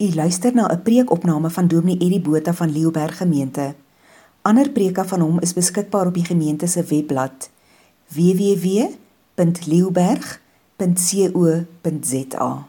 U luister na 'n preekopname van Dominee Eddie Botha van Leeuberg Gemeente. Ander preke van hom is beskikbaar op die gemeente se webblad www.leeuberg.co.za.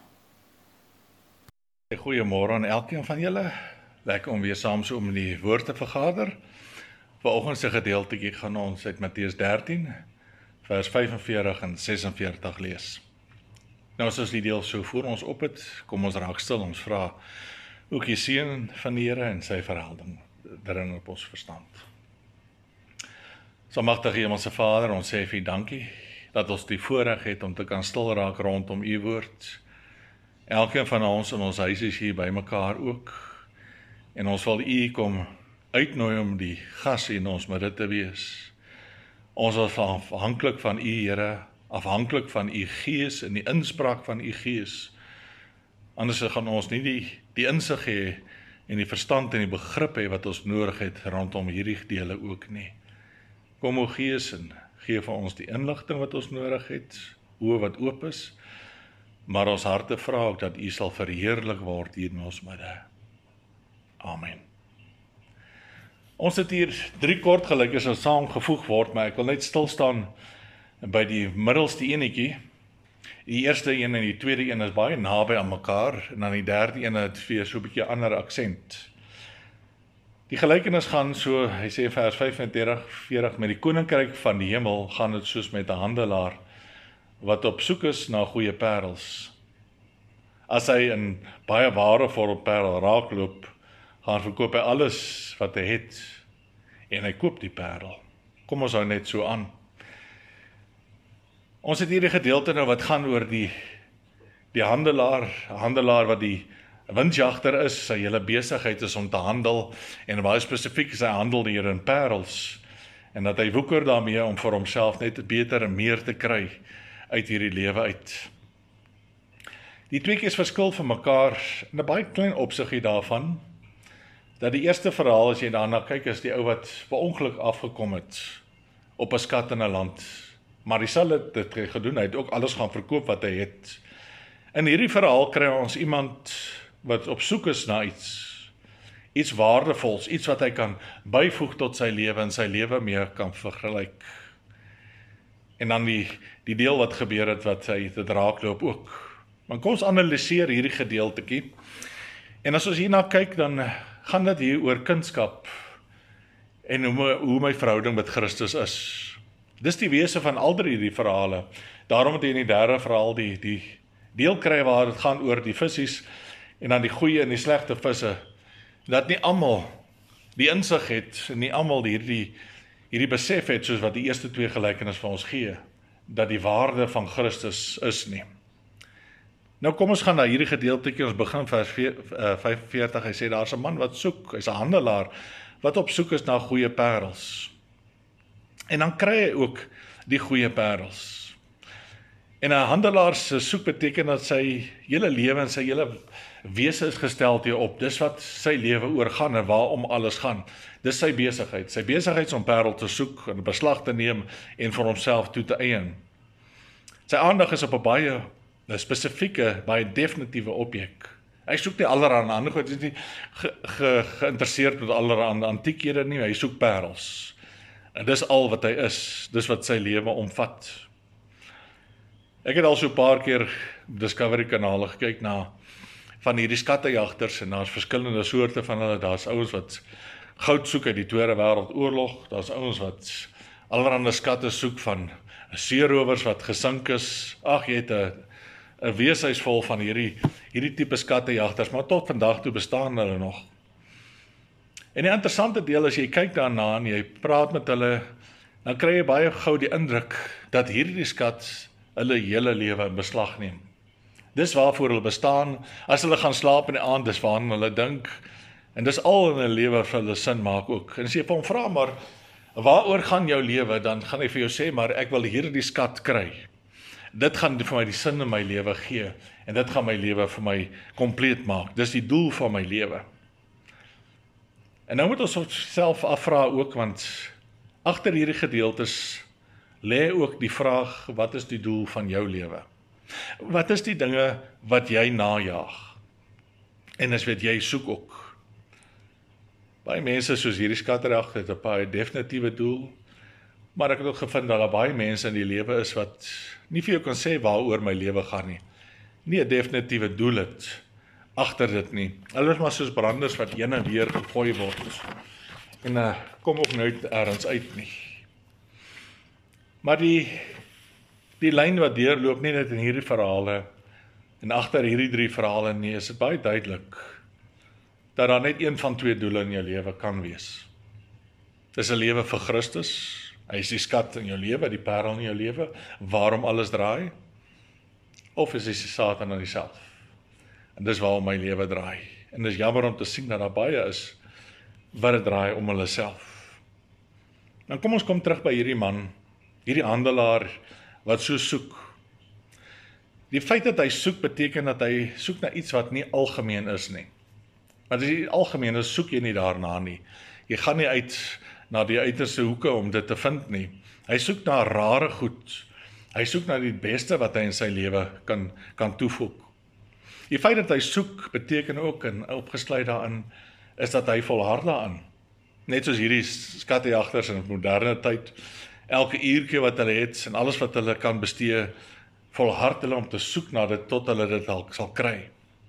Goeiemôre aan elkeen van julle. Lekker om weer saam so om die woord te vergader. Vanoggend se gedeeltetjie gaan ons uit Matteus 13 vers 45 en 46 lees. Nou as ons die deel so voor ons op het, kom ons raak stil, ons vra ook die seën van die Here en sy verhelding dring op ons verstand. Almagtige Hemelse Vader, ons sê vir U dankie dat ons die voorreg het om te kan stil raak rondom U woord. Elkeen van ons in ons huis is hier by mekaar ook, en ons wil U kom uitnooi om die gas in ons midde te wees. Ons is afhanklik van U, Here, afhanklik van U Gees en die inspraak van U Gees. Anders gaan ons nie die insig hê en die verstand en die begrip hê wat ons nodig het rondom hierdie dele ook nie. Kom o Gees en gee vir ons die inligting wat ons nodig het, oë wat oop is, maar ons harte vra ook dat U sal verheerlik word hier in ons midde. Amen. Ons het hier 3 kort gelukkig wat saamgevoeg word, maar ek wil net stil staan by die middelste enetjie. Die eerste een en die tweede een is baie naby aan mekaar, en dan die derde een het weer so 'n bietjie ander aksent. Die gelykenis gaan so, hy sê vers 35-40, met die koninkryk van die hemel gaan dit soos met 'n handelaar wat op soek is na goeie parels. As hy 'n baie waardevolle parel raakloop, gaan verkoop hy alles wat hy het, en hy koop die parel. Kom ons hou net so aan. Ons het hierdie gedeelte nou wat gaan oor die handelaar wat die windjagter is, sy hele besigheid is om te handel, en baie spesifiek sy handel hier in parels, en dat hy woeker daarmee om vir homself net beter en meer te kry uit hierdie lewe uit. Die tweeetjies verskil van mekaar in 'n baie klein opsiggie daarvan, dat die eerste verhaal, as jy daarna kyk, is die ou wat per ongeluk afgekom het op 'n skat in 'n land. Maar hy sal dit gedoen, hy het ook alles gaan verkoop wat hy het. In hierdie verhaal kry ons iemand wat op soek is na iets waardevols, iets wat hy kan byvoeg tot sy lewe en sy lewe mee kan vergelyk. En dan die deel wat gebeur het, wat hy dit raakloop ook. Maar kom ons analiseer hierdie gedeeltetjie. En as ons hierna kyk, dan gaan dit hier oor kindskap en hoe my verhouding met Christus is. Dis die wese van al die verhale. Daarom het jy in die derde verhaal die deel kry waar dit gaan oor die visies en dan die goeie en die slegte visse. Dat nie almal die insig het en nie almal hierdie besef het soos wat die eerste 2 gelykenis vir ons gee, dat die waarde van Christus is nie. Nou kom ons gaan na hierdie gedeeltetjie, ons begin vers 45, hy sê daar's 'n man wat soek, hy's 'n handelaar wat op soek is na goeie parels. En dan kry hy ook die goeie parels. En 'n handelaar se soek beteken dat sy hele lewe en sy hele wese is gestel hierop. Dis wat sy lewe oorgaan en waarom alles gaan. Dis sy besigheid. Sy besigheid is om parel te soek en beslag te neem en vir homself toe te eien. Sy aandag is op 'n baie spesifieke, baie definitiewe objek. Hy soek nie allerhande ander goed, hy is nie geïnteresseerd met allerhande antiekhede nie, hy soek parels. En dis al wat hy is, dis wat sy lewe omvat. Ek het al so 'n paar keer Discovery kanale gekyk na van hierdie skattejagters, en daar's verskillende soorte van hulle. Daar's ouens wat goud soek uit die Tweede Wêreldoorlog, daar's ouens wat allerhande skatte soek van seerowers wat gesink is. Ag, jy het 'n weeshuis vol van hierdie tipe skattejagters, maar tot vandag toe bestaan hulle nog. En die interessante deel, as jy kyk daarna en jy praat met hulle, dan kry jy baie gou die indruk dat hierdie skat hulle hele lewe in beslag neem. Dis waarvoor hulle bestaan. As hulle gaan slaap in die aand, dis waaraan hulle dink, en dis al in hulle lewe vir hulle sin maak ook. En as jy vir hom vra, maar waaroor gaan jou lewe, dan gaan hy vir jou sê, maar ek wil hierdie skat kry. Dit gaan vir my die sin in my lewe gee, en dit gaan my lewe vir my kompleet maak. Dis die doel van my lewe. En nou moet ons onsself afvra ook, want agter hierdie gedeeltes lê ook die vraag, wat is die doel van jou lewe? Wat is die dinge wat jy najag? En as weet jy soek ook. Baie mense soos hierdie skatterdag het 'n baie definitiewe doel, maar ek het ook gevind dat daar baie mense in die lewe is wat nie vir jou kan sê waaroor my lewe gaan nie. Nie 'n definitiewe doel het agter dit nie. Hulle is maar soos branders wat heen en weer gegooi word en kom ook nooit ergens uit nie. Maar die lyn wat deurloop nie net in hierdie verhale en agter hierdie 3 verhale nie, is dit baie duidelik dat daar net een van 2 doele in jou lewe kan wees. Dis 'n lewe vir Christus. Hy is die skat in jou lewe, die parel in jou lewe, waarom alles draai. Of is hy die Satan aan homself. En dis waarom my lewe draai. En dis jammer om te sien dat daar baie is wat dit draai om hulle self. Dan kom ons terug by hierdie man, hierdie handelaar wat so soek. Die feit dat hy soek beteken dat hy soek na iets wat nie algemeen is nie. Maar as die algemeen is, soek jy nie daarna nie. Jy gaan nie uit na die uiterste hoeke om dit te vind nie. Hy soek na rare goed. Hy soek na die beste wat hy in sy lewe kan toevoeg. Die feit dat hy soek beteken ook, en opgesluit daarin, is dat hy volhard daaraan. Net soos hierdie skattejagters in moderne tyd, elke uurtjie wat hulle het en alles wat hulle kan bestee, volhard hulle om te soek na dit tot hulle dit sal kry.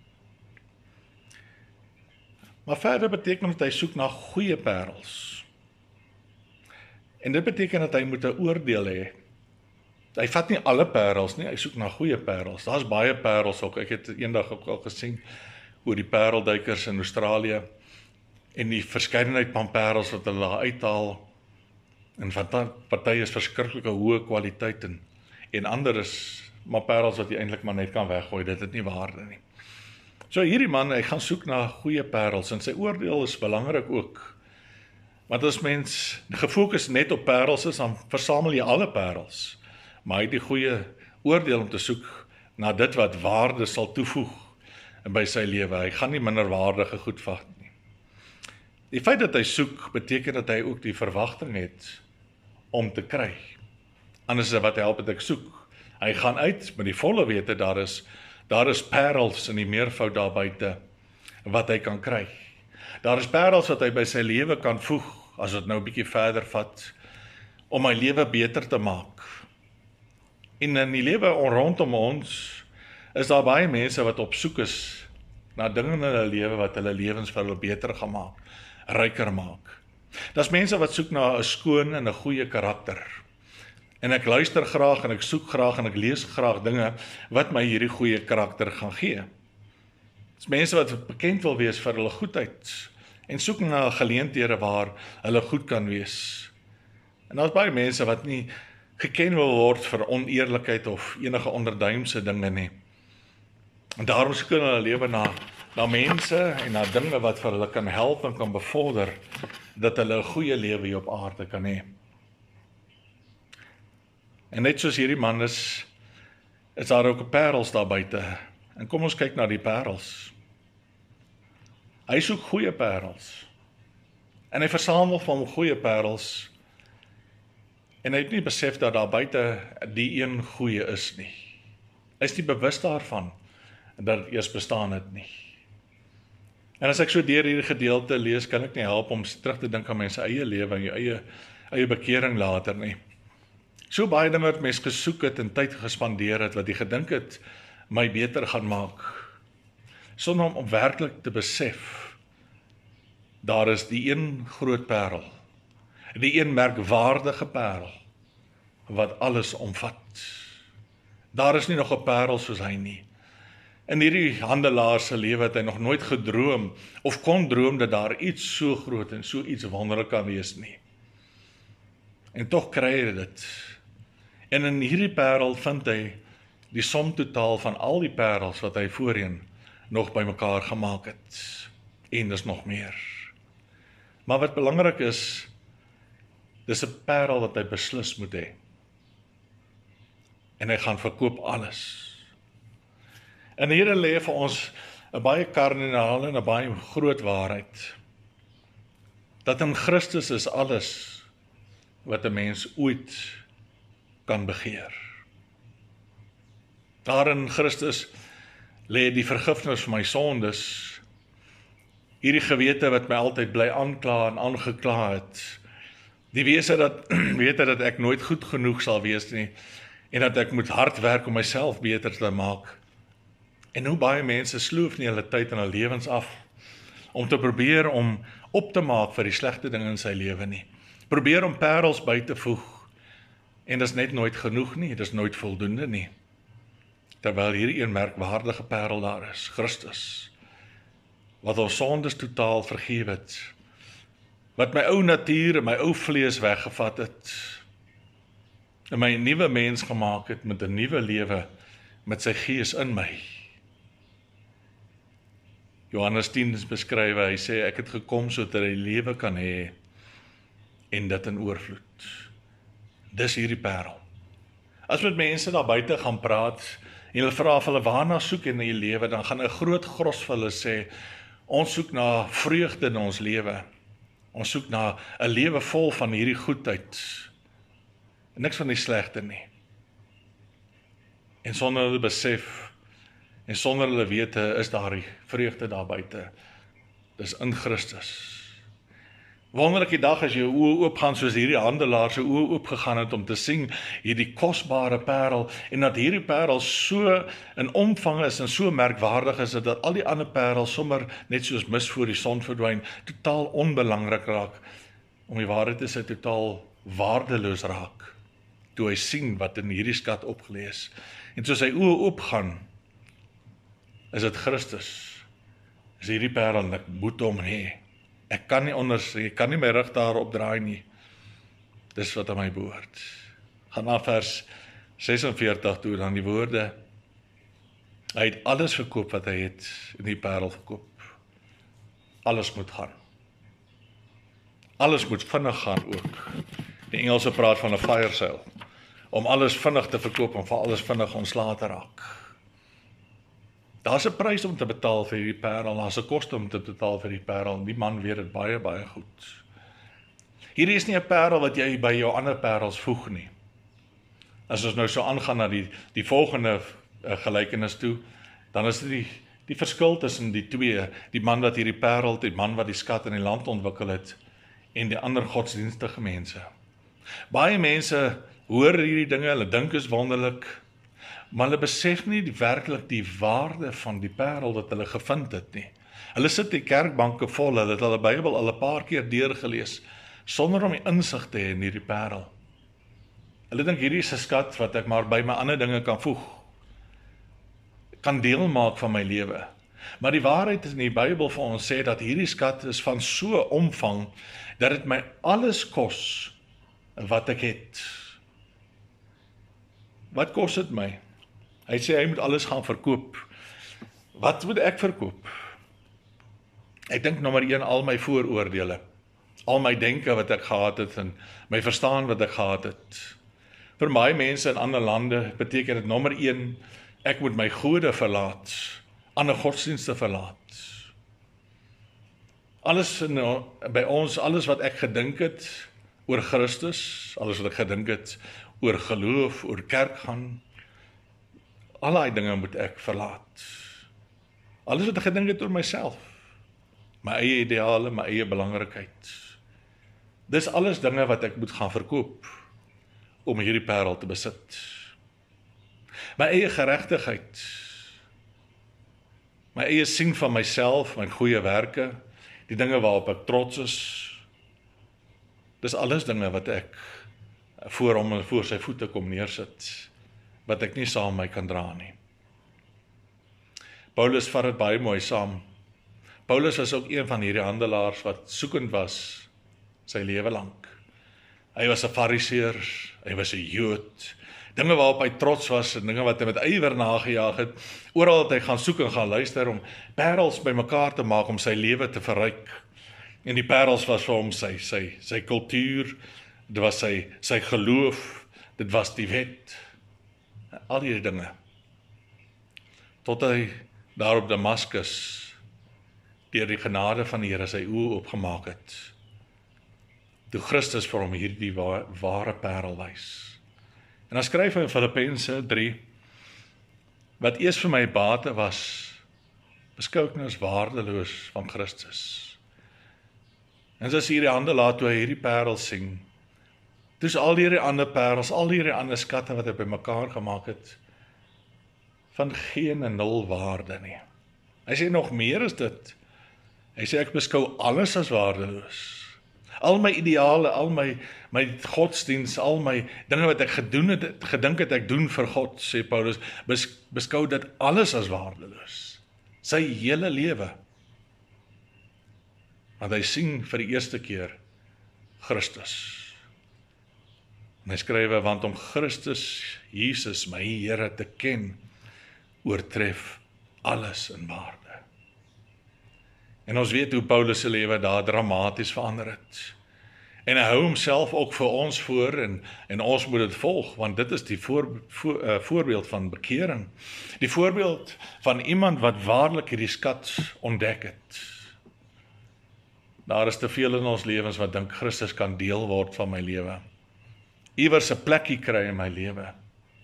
Maar verder beteken dat hy soek na goeie parels. En dit beteken dat hy moet 'n oordeel hê. Hy vat nie alle parels nie, hy soek na goeie parels. Daar's baie parels ook. Ek het eendag ook al gesien oor die parelduikers in Australië en die verskeidenheid van parels wat hulle daar uithaal. En van party is verskriklike hoë kwaliteit en ander is maar parels wat jy eintlik maar net kan weggooi. Dit het nie waarde nie. So hierdie man, hy gaan soek na goeie parels en sy oordeel is belangrik ook. Want as mens gefokus net op parels is, dan versamel jy alle parels. Maar hy het die goeie oordeel om te soek na dit wat waarde sal toevoeg by sy lewe. Hy gaan nie minderwaardige goed vat nie. Die feit dat hy soek, beteken dat hy ook die verwagting het om te kry. Anders wat help het ek soek. Hy gaan uit met die volle wete, daar is parels in die meervoud daar buite wat hy kan kry. Daar is parels wat hy by sy lewe kan voeg, as dit nou 'n bietjie verder vat, om my lewe beter te maak. En in die lewe rondom ons, is daar baie mense wat op soek is na dinge in hulle lewe wat hulle lewens vir hulle beter gaan maak, ryker maak. Daar's mense wat soek na 'n skoon en 'n goeie karakter. En ek luister graag en ek soek graag en ek lees graag dinge wat my hierdie goeie karakter gaan gee. Dis mense wat bekend wil wees vir hulle goedheid en soek na geleenthede waar hulle goed kan wees. En daar's baie mense wat nie geken wil word vir oneerlikheid of enige onderduimse dinge nie. En daarom soek hulle lewe na mense en na dinge wat vir hulle kan help en kan bevorder dat hulle 'n goeie lewe hier op aarde kan hê. En net soos hierdie man is daar ook parels daar buite. En kom ons kyk na die parels. Hy soek goeie parels. En hy versamel van goeie parels. En hy het nie besef dat daar buite die een goeie is nie. Hy is nie bewus daarvan dat dit eers bestaan het nie. En as ek so deur hierdie gedeelte lees, kan ek nie help om terug te dink aan my eie lewe en jou eie bekering later nie. So baie dinge wat mens gesoek het en tyd gespandeer het, wat jy gedink het, my beter gaan maak. Sonder om werklik te besef, daar is die een groot parel, die een merkwaardige parel, wat alles omvat. Daar is nie nog 'n parel soos hy nie. In hierdie handelaar se lewe het hy nog nooit gedroom, of kon droom dat daar iets so groot en so iets wonderlik kan wees nie. En tog kry hy dit. En in hierdie parel vind hy die som totaal van al die parels wat hy voorheen nog bymekaar gemaak het. En dis nog meer. Maar wat belangrik is, dis 'n parel wat hy beslis moet hê. En hy gaan verkoop alles. En hierin lê vir ons 'n baie kardinale en 'n baie groot waarheid. Dat in Christus is alles wat 'n mens ooit kan begeer. Daar in Christus lê die vergifnis vir my sondes Hierdie gewete wat my altyd bly aankla en aangekla het. Die wete dat ek nooit goed genoeg sal wees nie, en dat ek moet hard werk om myself beter te maak. En hoe baie mense sloof nie hulle tyd en hulle lewens af, om te probeer om op te maak vir die slegte dinge in sy lewe nie. Probeer om parels by te voeg, en dis net nooit genoeg nie, dis nooit voldoende nie. Terwyl hier een merkwaardige parel daar is, Christus, wat ons sondes totaal vergewe het, wat my ou natuur en my ou vlees weggevat het, en my 'n nuwe mens gemaak het met 'n nuwe lewe, met sy gees in my. Johannes 10 beskryf, hy sê, ek het gekom sodat hy lewe kan hê, en dit in oorvloed. Dis hierdie parel. As met mense daar buite gaan praat, en hulle vra of hulle waarna soek in die lewe, dan gaan 'n groot gros vir hulle sê, ons soek na vreugde in ons lewe. Ons soek na 'n lewe vol van hierdie goedheid. Niks van die slegte nie. En sonder hulle besef, en sonder hulle wete, is daar die vreugde daar buite. Dis in Christus. Wonderlike dag as jou oë oopgaan soos hierdie handelaar se oë oopgegaan het om te sien hierdie kosbare parel, en dat hierdie parel so in omvang is en so merkwaardig is, dat al die ander parels sommer net soos mis voor die son verdwyn, totaal onbelangrik raak, om die waarheid te sê, totaal waardeloos raak, toe hy sien wat in hierdie skat opgelê is. En soos sy oë oopgaan, is dit Christus, is hierdie parel, en ek moet hom hê. Ek kan nie ek kan nie my rug daarop draai nie. Dis wat aan my behoort. Gaan na vers 46 toe, dan die woorde. Hy het alles verkoop wat hy het, in die parel verkoop. Alles moet gaan. Alles moet vinnig gaan ook. Die Engelse praat van 'n fire sale. Om alles vinnig te verkoop, om vir alles vinnig ontslae te raak. Daar's 'n prys om te betaal vir hierdie parel, daar's 'n koste om te betaal vir die parel, die man weet dit baie, baie goed. Hierdie is nie 'n parel wat jy by jou ander parels voeg nie. As ons nou so aangaan na die volgende gelykenis toe, dan is dit die verskil tussen die twee, die man wat hierdie parel, die man wat die skat in die land ontwikkel het, en die ander godsdienstige mense. Baie mense hoor hierdie dinge, hulle dink is wonderlik, maar hulle besef nie werklik die waarde van die parel wat hulle gevind het nie. Hulle sit die kerkbanke vol, hulle het hulle Bybel al 'n paar keer deurgelees, sonder om die insig te hê in hierdie parel. Hulle dink hierdie is 'n skat wat ek maar by my ander dinge kan voeg, kan deel maak van my lewe. Maar die waarheid is in die Bybel vir ons sê dat hierdie skat is van so omvang, dat dit my alles kos wat ek het. Wat kos dit my? Hy sê hy moet alles gaan verkoop. Wat moet ek verkoop? Ek dink nommer 1, al my vooroordele, al my denke wat ek gehad het, en my verstaan wat ek gehad het. Vir baie mense in ander lande beteken dit nommer 1, ek moet my gode verlaat, ander godsdienste verlaat. Alles by ons, alles wat ek gedink het oor Christus, alles wat ek gedink het oor geloof, oor kerk gaan, al die dinge moet ek verlaat. Alles wat ek gedink het oor myself, my eie ideale, my eie belangrikheid. Dis alles dinge wat ek moet gaan verkoop, om hierdie parel te besit. My eie geregtigheid, my eie sien van myself, my goeie werke, die dinge waarop ek trots is, dis alles dinge wat ek voor hom en voor sy voete kom neersit, wat ek nie saam my kan dra nie. Paulus vat dit baie mooi saam. Paulus was ook een van hierdie handelaars wat soekend was sy lewe lank. Hy was 'n fariseer, hy was 'n Jood, dinge waarop hy trots was, en dinge wat hy met ywer nagejaag het, oral het hy gaan soek en gaan luister om parels bymekaar te maak om sy lewe te verryk. En die parels was vir hom sy kultuur, dit was sy geloof, dit was die wet, al die dinge. Tot hy daar op Damaskus, deur die genade van die Here sy oë oopgemaak het, toe Christus vir hom hierdie ware parel wys. En dan skryf hy in Filippense 3, wat eers vir my bate was, beskou ek nou as waardeloos van Christus. En as hierdie hande laat toe hy hierdie parel sing, dus al hierdie ander parels, al hierdie ander skatte wat hy bymekaar gemaak het, van geen en nul waarde nie. Hy sê nog meer as dit. Hy sê ek beskou alles as waardeloos. Al my ideale, al my godsdiens, al my dinge wat ek gedink het ek doen vir God, sê Paulus, beskou dit alles as waardeloos. Sy hele lewe. Want hy sien vir die eerste keer Christus. En hy skrywe, want om Christus Jesus, my Here, te ken, oortref alles in waarde. En ons weet hoe Paulus se lewe daar dramaties verander het. En hy hou homself ook vir ons voor, en ons moet dit volg, want dit is die voorbeeld van bekering. Die voorbeeld van iemand wat waarlik hierdie skat ontdek het. Daar is te veel in ons lewens wat dink Christus kan deel word van my lewe. Iewers 'n plekkie kry in my lewe.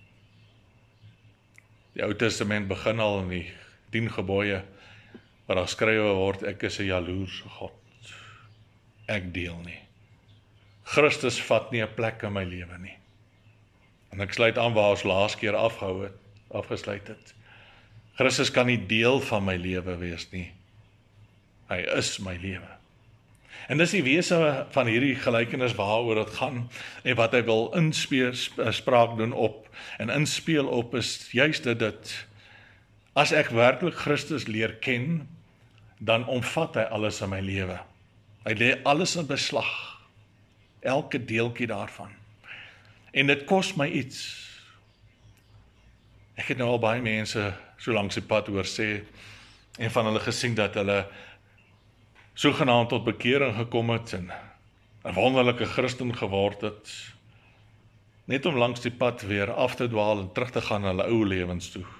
Die Ou Testament begin al in die 10 gebooie, waar daar skrywe word, ek is 'n jaloerse God. Ek deel nie. Christus vat nie 'n plek in my lewe nie. En ek sluit aan waar ons laas keer afgesluit het. Christus kan nie deel van my lewe wees nie. Hy is my lewe. En dis die wese van hierdie gelykenis waaroor dit gaan, en wat hy wil inspraak doen op, en inspeel op, is juist dit, as ek werklik Christus leer ken, dan omvat hy alles in my lewe. Hy lê alles in beslag, elke deeltjie daarvan. En dit kos my iets. Ek het nou al baie mense so langs die pad hoor sê, en van hulle gesien dat hulle sogenaamd tot bekering gekom het, en 'n wonderlike Christen geword het, net om langs die pad weer af te dwaal en terug te gaan na hulle ou lewens toe.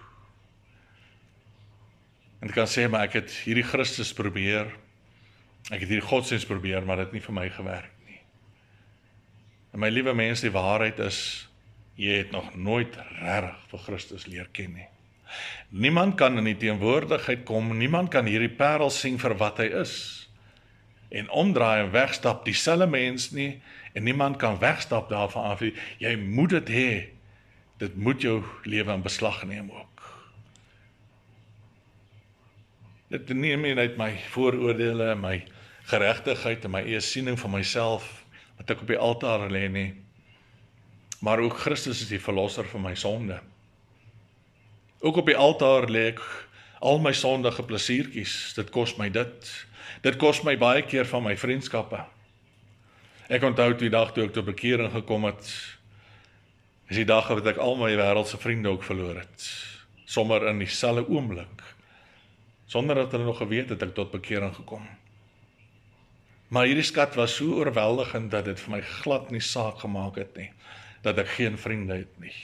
En ek kan sê, maar ek het hierdie Christus probeer, ek het hierdie godsdienst probeer, maar dit het nie vir my gewerk nie. En my liewe mense, die waarheid is, jy het nog nooit regtig vir Christus leer ken nie. Niemand kan in die teenwoordigheid kom, niemand kan hierdie parel sien vir wat hy is, en omdraai en wegstap, dieselfde mens nie, en niemand kan wegstap daarvan af. Jy moet dit hê, dit moet jou lewe in beslag neem ook. Dit neem nie uit my vooroordele, my geregtigheid en my eie siening van myself, wat ek op die altaar lê nie, maar ook Christus is die verlosser van my sonde. Ook op die altaar lê ek al my sondige plesiertjies, dit kos my dit. Dit kos my baie keer van my vriendskappe. Ek onthou die dag toe ek tot bekering gekom het, is die dag wat ek al my wêreldse vriende ook verloor het. Sommer in dieselfde oomblik, sonder dat hulle nog geweet het ek tot bekering gekom. Maar hierdie skat was so oorweldigend dat dit vir my glad nie saak gemaak het nie, dat ek geen vriende het nie.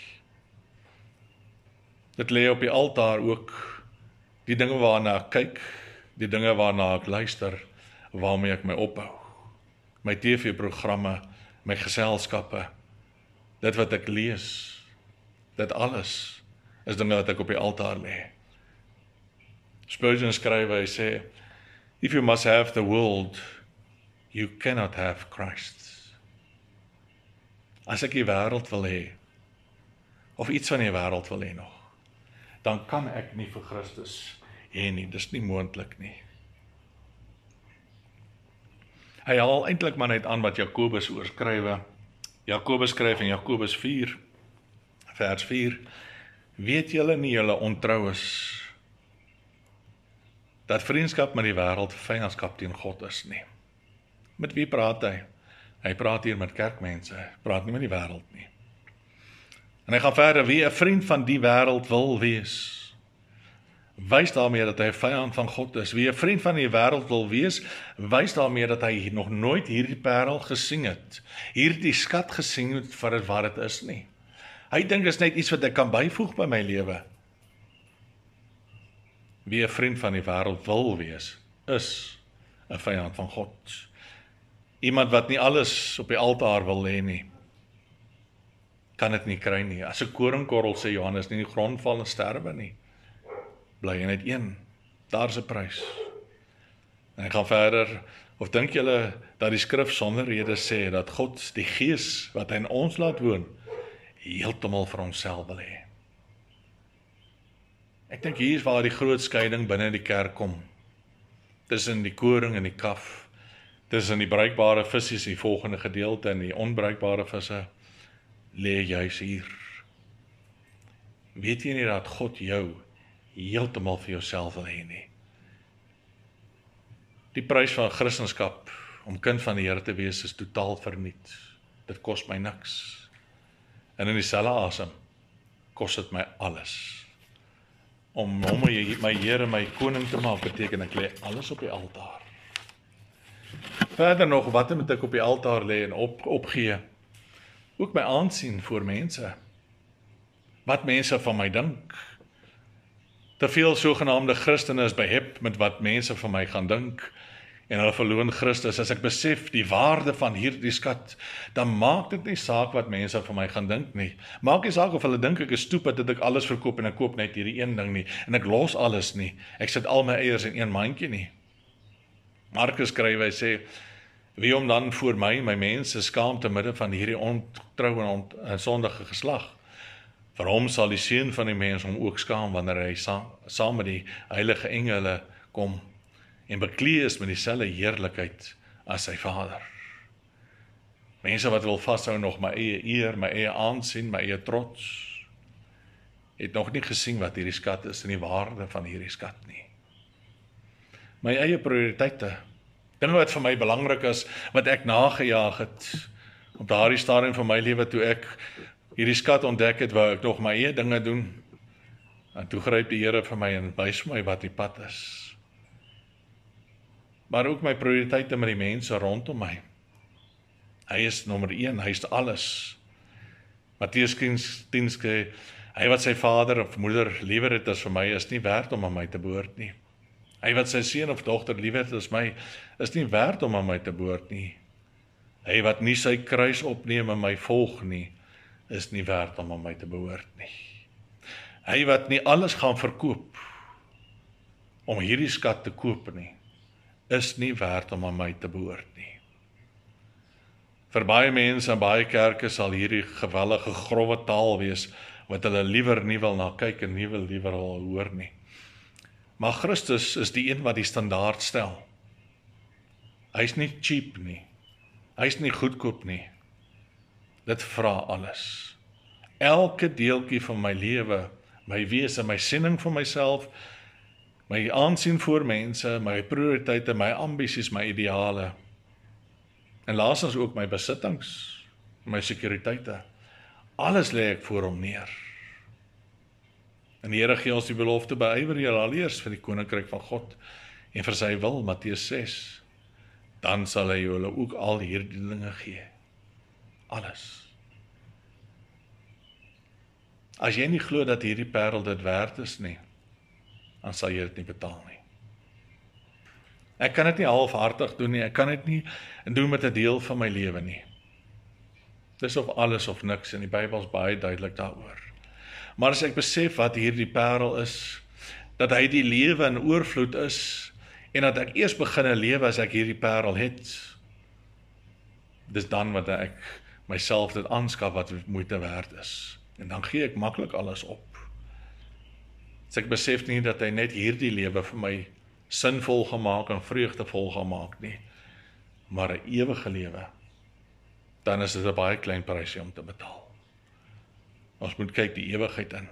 Dit lê op die altaar ook, die dinge waarna ek kyk, die dinge waarna ek luister, waarmee ek my ophou. My TV-programme, my geselskappe, dit wat ek lees, dit alles is dinge wat ek op die altaar lê. Spurgeon skryf, hy sê, if you must have the world, you cannot have Christ. As ek die wêreld wil hê, of iets van die wêreld wil hê nog, dan kan ek nie vir Christus hê nie, dis nie moontlik nie. Hy haal eintlik maar net aan wat Jakobus oorskrywe. Jakobus skryf in Jakobus 4, vers 4, weet julle nie julle ontrou is, dat vriendskap met die wêreld vyandskap teen God is nie. Met wie praat hy? Hy praat hier met kerkmense, hy praat nie met die wêreld nie. En hy gaan verder, wie 'n vriend van die wêreld wil wees, wys daarmee dat hy 'n vyand van God is. Wie 'n vriend van die wêreld wil wees, wys daarmee dat hy nog nooit hierdie parel gesien het, hierdie skat gesien het vir dit wat dit is nie. Hy dink is net iets wat ek kan byvoeg by my lewe. Wie 'n vriend van die wêreld wil wees, is 'n vyand van God. Iemand wat nie alles op die altaar wil hê nie, kan dit nie kry nie. As 'n koringkorrel, sê Johannes, nie in die grond val en sterwe nie, bly hy net een. Daar's 'n prys. En hy gaan verder, of dink julle dat die skrif sonder rede sê dat God die Gees wat hy in ons laat woon, heeltemal vir homself wil hê? Ek dink hier is waar die groot skeiding binne die kerk kom, tussen die koring en die kaf, tussen die bruikbare visse, die volgende gedeelte, en die onbruikbare visse, lê juis hier. Weet jy nie dat God jou heeltemal vir jouself wil hê nie? Die prys van Christendom, om kind van die Here te wees, is totaal verniet. Dit kos my niks. En in dieselfde asem kos dit my alles. Om hom my Here, my koning te maak, beteken ek lê alles op die altaar. Verder nog, wat moet ek op die altaar lê en opgee? Ook my aansien voor mense. Wat mense van my dink. Te veel sogenaamde Christene is behep met wat mense van my gaan dink, en hulle verloon Christus. As ek besef die waarde van hierdie skat, dan maak dit nie saak wat mense van my gaan dink nie. Maak nie saak of hulle dink ek is stupid dat ek alles verkoop en ek koop net hierdie een ding nie, en ek los alles nie. Ek sit al my eiers in een mandjie nie. Markus skryf, hy sê, wie om dan voor my mense skaam te midde van hierdie ontrou en sondige geslag. Vir hom sal die seun van die mens hom ook skaam wanneer hy saam met die heilige engele kom en bekleed is met dieselfde heerlikheid as sy Vader. Mense wat wil vashou nog my eie eer, my eie aansien, my eie trots, het nog nie gesien wat hierdie skat is en die waarde van hierdie skat nie. My eie prioriteite, dinge wat vir my belangrik is, wat ek nagejaag het, op daardie stadium van my lewe toe ek hierdie skat ontdek het, wou ek nog my eie dinge doen, en toe gryp die Here vir my en wys vir my wat die pad is. Maar ook my prioriteite met die mense rondom my. Hy is nommer 1, hy is alles. Matteus 10 sê, hy wat sy vader of moeder liewer het as vir my, is nie werd om aan my te behoort nie. Hy wat sy seun of dogter liewer het as my, is nie werd om aan my te behoort nie. Hy wat nie sy kruis opneem en my volg nie, is nie werd om aan my te behoort nie. Hy wat nie alles gaan verkoop om hierdie skat te koop nie, is nie werd om aan my te behoort nie. Vir baie mense en baie kerke sal hierdie gewellige grove taal wees, wat hulle liewer nie wil na kyk en nie wil liewer al hoor nie. Maar Christus is die een wat die standaard stel. Hy is nie cheap nie. Hy is nie goedkoop nie. Dit vra alles. Elke deeltjie van my lewe, my wese, my siening van myself, my aansien voor mense, my prioriteite, my ambisies, my ideale. En laastens ook my besittings, my sekuriteite. Alles lê ek voor hom neer. En die Here gee ons die belofte, beywer julle allereers vir die koninkryk van God en vir sy wil, Matteus 6. Dan sal hy julle ook al hierdie dinge gee. Alles. As jy nie glo dat hierdie parel dit werd is nie, dan sal jy dit nie betaal nie. Ek kan dit nie halfhartig doen nie, ek kan dit nie doen met 'n deel van my lewe nie. Dis of alles of niks, en die Bybel is baie duidelik daaroor. Maar as ek besef wat hierdie parel is, dat hy die lewe in oorvloed is, en dat ek eers begin lewe as ek hierdie parel het, dis dan wat ek myself dit aanskaf wat moeite werd is. En dan gee ek maklik alles op. As ek besef nie dat hy net hierdie lewe vir my sinvol gemaak en vreugdevol gemaak nie, maar 'n ewige lewe, dan is dit 'n baie klein prysie om te betaal. Ons moet kyk die ewigheid in.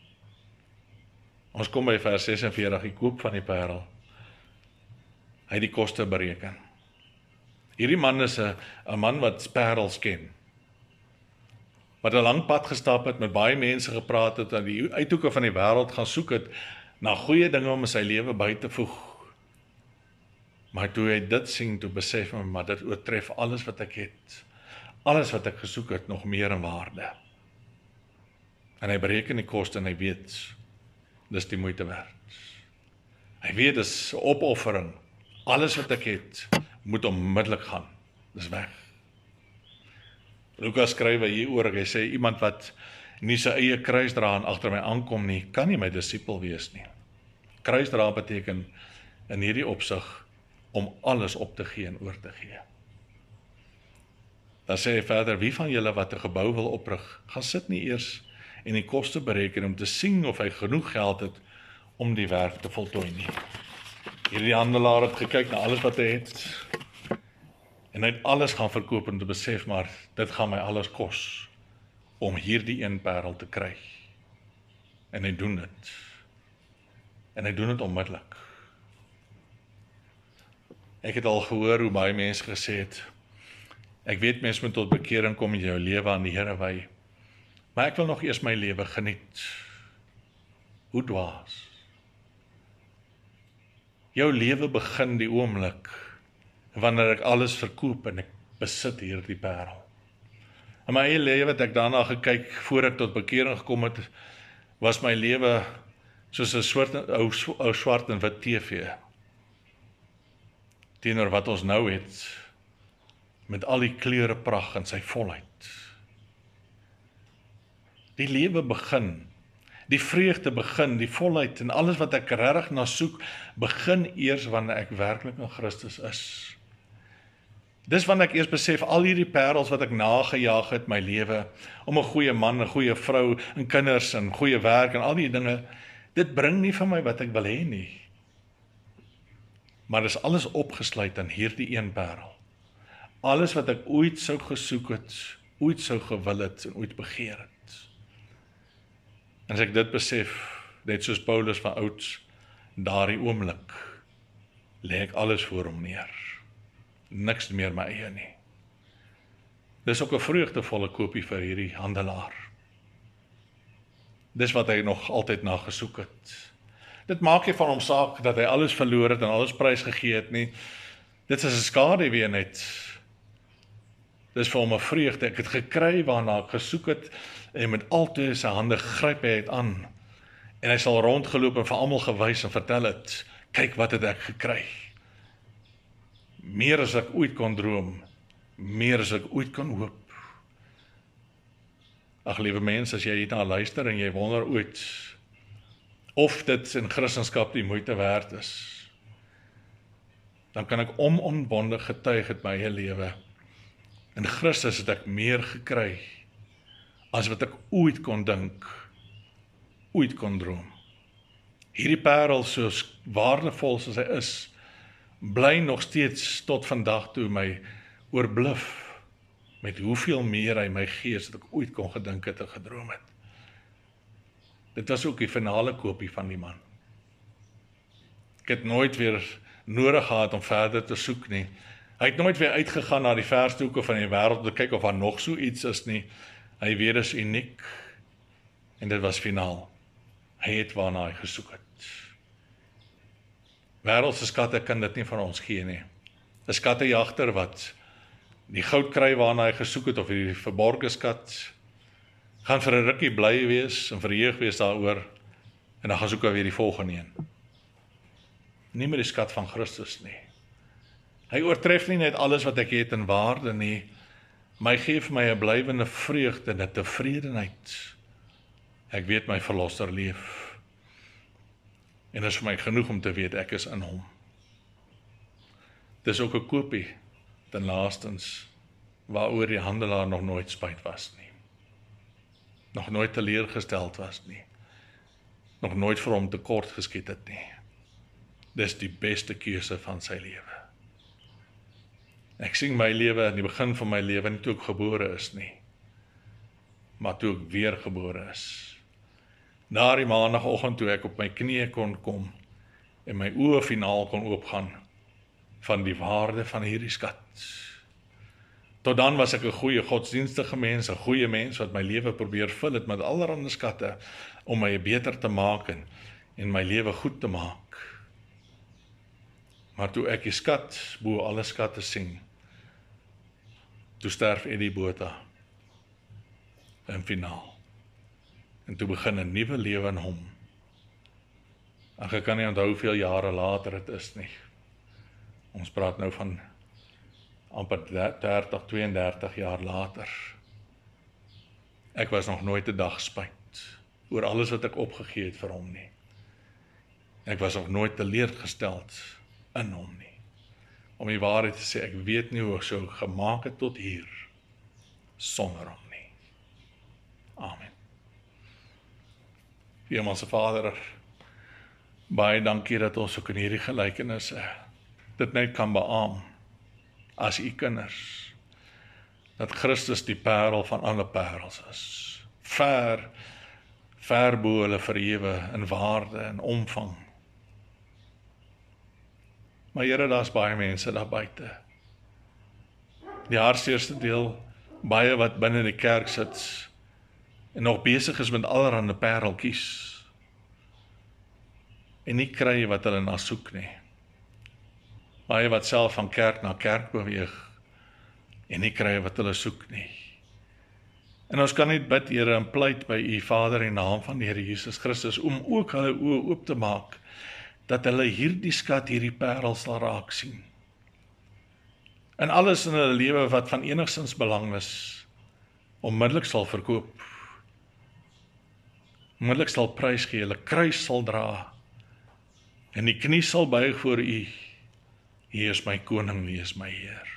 Ons kom by vers 46, die koop van die parel. Hy het die koste bereken. Hierdie man is 'n man wat parels ken, wat 'n lang pad gestap het, met baie mense gepraat het, aan die uithoeke van die wêreld gaan soek het, na goeie dinge om in sy lewe by te voeg. Maar toe hy dit sien, toe besef hy, maar dit oortref alles wat ek het, alles wat ek gesoek het, nog meer in waarde. En hy bereken die koste en hy weet, dis die moeite werd. Hy weet, dis opoffering, alles wat ek het, moet onmiddellik gaan, dis weg. Lukas skryf hieroor, hy sê, iemand wat nie sy eie kruis dra en agter my aankom nie, kan nie my disipel wees nie. Kruisdra beteken in hierdie opsig om alles op te gee en oor te gee. Dan sê hy verder, wie van julle wat 'n gebou wil oprig, gaan sit nie eers en die koste bereken om te sien of hy genoeg geld het om die werk te voltooi nie. Hierdie handelaar het gekyk na alles wat hy het, en hy het alles gaan verkoop om te besef, maar dit gaan my alles kos om hierdie een parel te kry. En hy doen dit. En hy doen dit onmiddellik. Ek het al gehoor hoe baie mense gesê het, ek weet mense moet tot bekering kom en jou lewe aan die Here wy, maar ek wil nog eers my lewe geniet. Hoe dwaas. Jou lewe begin die oomblik wanneer ek alles verkoop en ek besit hierdie parel. In my eie lewe het ek daarna gekyk, voor ek tot bekering gekom het, was my lewe soos 'n ou swart en wit TV. Teenoor wat ons nou het, met al die kleure pragt in sy volheid. Die lewe begin, die vreugde begin, die volheid en alles wat ek regtig na soek, begin eers wanneer ek werklik in Christus is. Dis wanneer ek eers besef, al hierdie parels wat ek nagejaag het my lewe, om 'n goeie man, 'n goeie vrou, en kinders, en goeie werk, en al die dinge, dit bring nie vir my wat ek wil hê nie. Maar dis alles opgesluit in hierdie een parel. Alles wat ek ooit sou gesoek het, ooit sou gewil het, en ooit begeer het. En as ek dit besef, net soos Paulus van ouds, daardie oomblik, lê ek alles voor hom neer. Niks meer my eie nie. Dis ook 'n vreugdevolle koopie vir hierdie handelaar. Dis wat hy nog altyd na gesoek het. Dit maak nie van hom saak dat hy alles verloor het en alles prys gegee het nie. Dit is 'n skaduwee net. Dis vir hom 'n vreugde. Ek het gekry waarna ek gesoek het, en met altyd sy hande gryp hy het aan. En hy sal rondgeloop en vir almal gewys en vertel het, kyk wat het ek gekry. Meer as ek ooit kon droom, meer as ek ooit kon hoop. Ag, liewe mense, as jy hierna luister en jy wonder ooit of dit in Christendom die moeite werd is, dan kan ek onontbondig getuig het my eie lewe. In Christus het ek meer gekry as wat ek ooit kon dink, ooit kon droom. Hierdie parel, soos waardevol soos hy is, bly nog steeds tot vandag toe my oorbluf met hoeveel meer hy my gee as wat ek ooit kon gedink het en gedroom het. Dit was ook die finale koopie van die man. Ek het nooit weer nodig gehad om verder te soek nie. Hy het nooit weer uitgegaan na die verste hoeke van die wêreld om te kyk of daar nog so iets is nie. Hy weet is uniek en dit was finaal. Hy het waarna hy gesoek het. Wêreldse skatte kan dit nie van ons gee nie. 'n Skattejagter wat die goud kry waarna hy gesoek het, of die verborgde skat, gaan vir 'n rukkie bly wees en verheug wees daaroor, en dan gaan soek hy weer die volgende een. Nie meer die skat van Christus nie. Hy oortref nie net alles wat ek het in waarde nie, maar hy gee vir my 'n blywende vreugde en 'n tevredenheid. Ek weet my verlosser leef. En dit is vir my genoeg om te weet ek is in hom. Dis ook 'n koopie, ten laastens, waaroor die handelaar nog nooit spyt was nie. Nog nooit teleurgesteld was nie. Nog nooit vir hom tekort geskiet het nie. Dis die beste keuse van sy lewe. Ek sien my lewe in die begin van my lewe nie toe ek gebore is nie, maar toe ek weer gebore is. Daardie maandagoggend toe ek op my knieë kon kom en my oë finaal kon oopgaan van die waarde van hierdie skat. Tot dan was ek 'n goeie godsdienstige mens, 'n goeie mens wat my lewe probeer vul het met allerlei skatte om my beter te maak en my lewe goed te maak. Maar toe ek die skat bo alle skatte sien, toe sterf Eddie Botha in finaal. En toe begin 'n nuwe lewe in hom. Ek kan nie onthou hoeveel jare later dit is nie. Ons praat nou van amper 30, 32 jaar later. Ek was nog nooit 'n dag spyt oor alles wat ek opgegee het vir hom nie. Ek was nog nooit teleurgesteld in hom nie. Om die waarheid te sê, ek weet nie hoe ek so gemaak het tot hier, sonder hom nie. Amen. Hemelse Vader, baie dankie dat ons ook in hierdie gelykenisse dit net kan beamoen as u kinders, dat Christus die parel van alle parels is, ver bo hulle verhewe in waarde en omvang. Maar Here, daar's baie mense daar buite. Die hardste deel, baie wat binne die kerk sit en nog besig is met allerhande pareltjies en nie kry wat hulle na soek nie. Baie wat self van kerk na kerk beweeg en nie kry wat hulle soek nie. En ons kan net bid, Here, en pleit by u Vader in naam van die Here Jesus Christus om ook hulle oë oop te maak, dat hulle hierdie skat, hierdie parel sal raak sien. En alles in hulle lewe wat van enigstens belang is, onmiddellik sal verkoop, onmiddellik sal prys gee, hulle kruis sal dra, en die knie sal buig voor u. U is my koning, u is my Heer.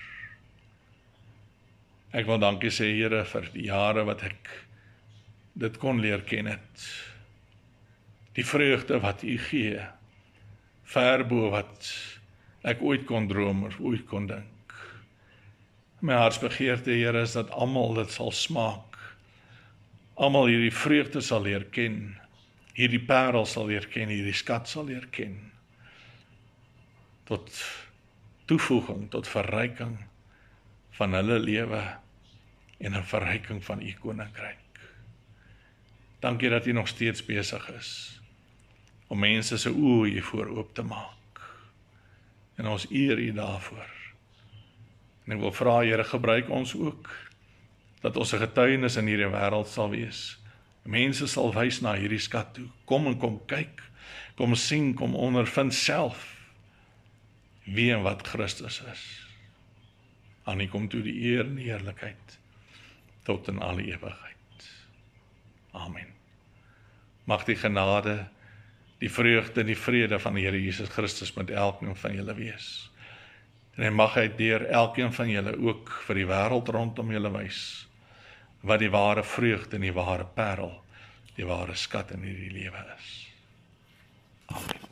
Ek wil dankie sê, Here, vir die jare wat ek dit kon leer ken het. Die vreugde wat u gee, ver bo wat ek ooit kon droom of ooit kon dink. My hartsbegeerte, Here, is dat almal dit sal smaak. Almal hierdie vreugde sal leer ken, hierdie parel sal leer ken, hierdie skat sal leer ken. Tot toevoeging, tot verryking van hulle lewe en 'n verryking van u koninkryk. Dankie dat u nog steeds besig is om mense se oë hiervoor oop te maak. En ons eer u daarvoor. En ek wil vra, Here, gebruik ons ook, dat ons 'n getuienis in hierdie wêreld sal wees. Mense sal wys na hierdie skat toe. Kom en kom kyk, kom sien, kom ondervind self wie en wat Christus is. Aan u kom toe die eer en die heerlikheid tot in alle ewigheid. Amen. Mag die genade, die vreugde en die vrede van die Here Jesus Christus met elkeen van julle wees. En mag hy deur elkeen van julle ook vir die wêreld rondom julle wys wat die ware vreugde en die ware parel, die ware skat in hierdie lewe is. Amen.